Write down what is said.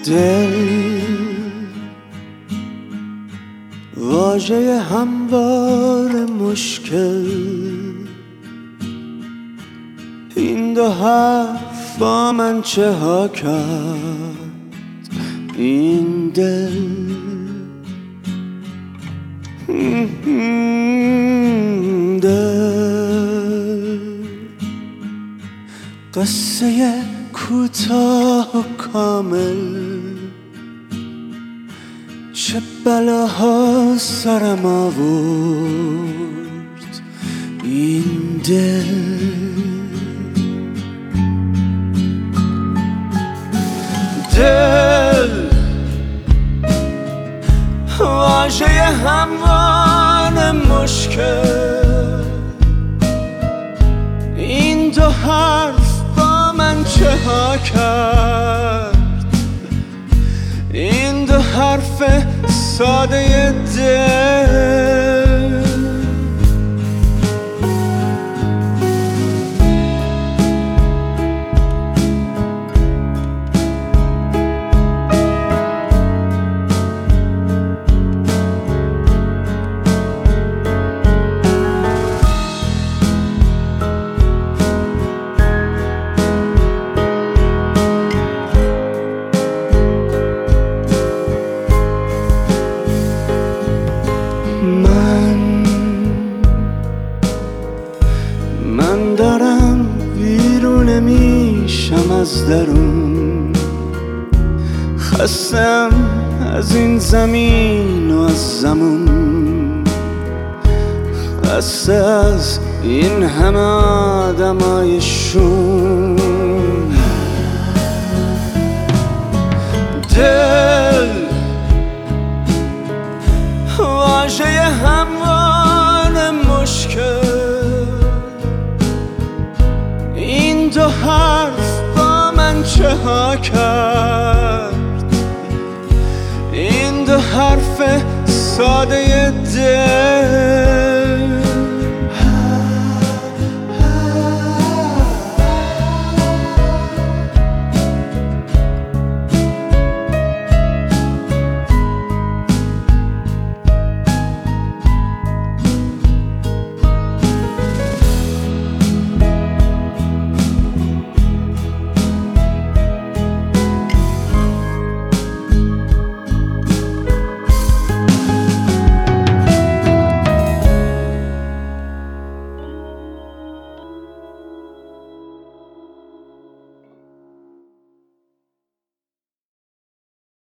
دل واژه هموار مشکل، این دو حرف با من چه ها کرد این دل. دل قصه کوتاه و کامل، چه بلاها سرم آورد این دل. دل واژه هموار مشکل، این دو حرف با من چه ها کرد این دو حرف ساده دل. من دارم ویرونه میشم از درون، خستم از این زمین و از زمون، خسته از این همه آدمای شوم. دل واژه هموار مشکل، این دو حرف با من چه ها کرد این دو حرف ساده دل.